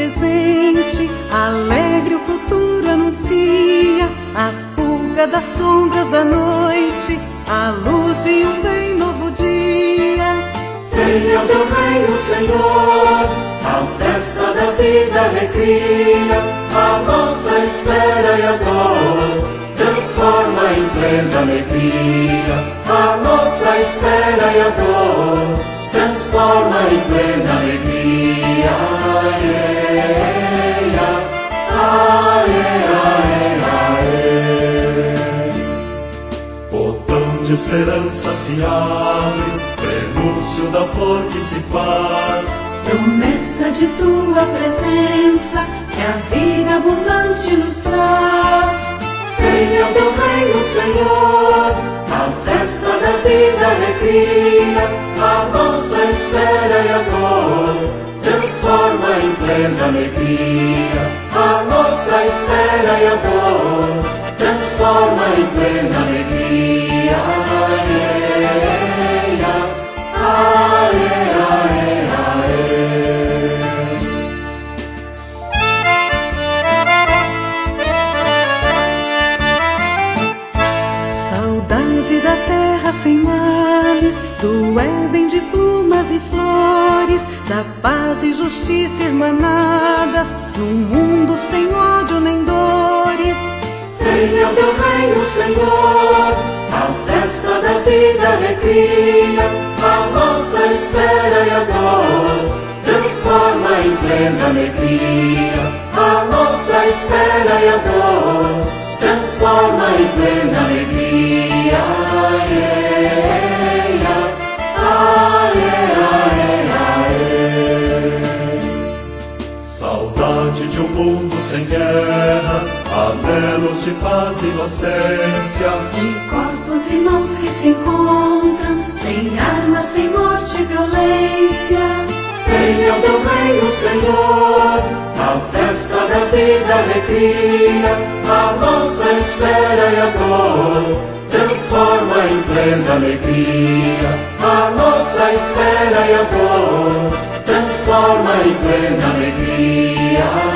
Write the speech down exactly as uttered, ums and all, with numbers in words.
presente, alegre o futuro anuncia, a fuga das sombras da noite, a luz de um bem novo dia. Venha o teu reino, Senhor, a festa da vida recria, a nossa espera e a dor transforma em plena alegria. A nossa espera e a dor transforma em plena alegria. Aê, aê, aê, aê. Botão de esperança se abre, prenúncio da flor que se faz, promessa de tua presença que a vida abundante nos traz. Venha o teu reino, Senhor, a festa da vida recria, a nossa espera e a dor transforma em plena alegria. A nossa espera e a dor transforma em plena alegria. Aê, aê, aê, aê. Saudade da terra sem males, do Éden de plumas e flores, da paz e justiça irmanadas, num mundo sem ódio nem dores. Venha o teu reino, Senhor, a festa da vida recria, a nossa espera e a dor transforma em plena alegria. A nossa espera e a dor transforma em plena alegria. Aê, aê, aê, aê. Saudade de um mundo sem guerras, anelos de paz e inocência, De corpos e mãos que se encontram, sem armas, sem morte e violência. venha o teu reino, Senhor, a festa da vida recria, a nossa espera e a dor transforma em plena alegria. A nossa espera e a dor transforma em plena alegria.